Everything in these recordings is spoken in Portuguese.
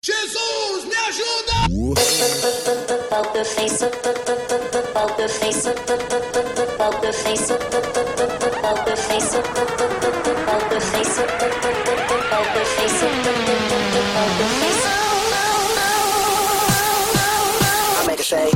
Jesus, me ajuda! Poker face, poker face, poker face, poker face, poker face, poker face, poker face. I make a shake.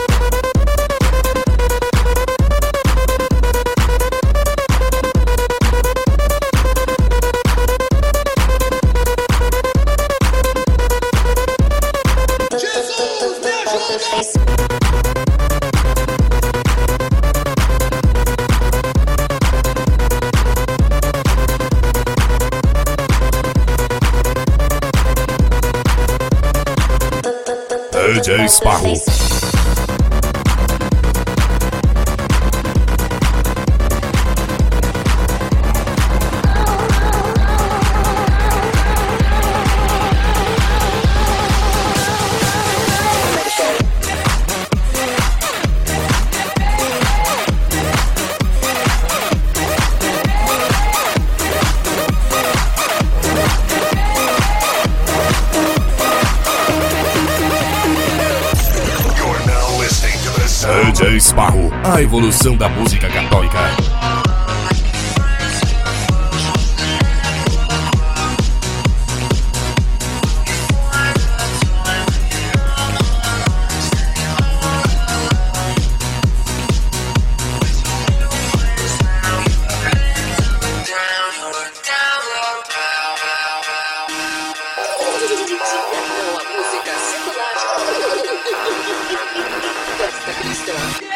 DJ Sparro. DJ Sparro, a evolução da música católica. Música secular. Festa cristã.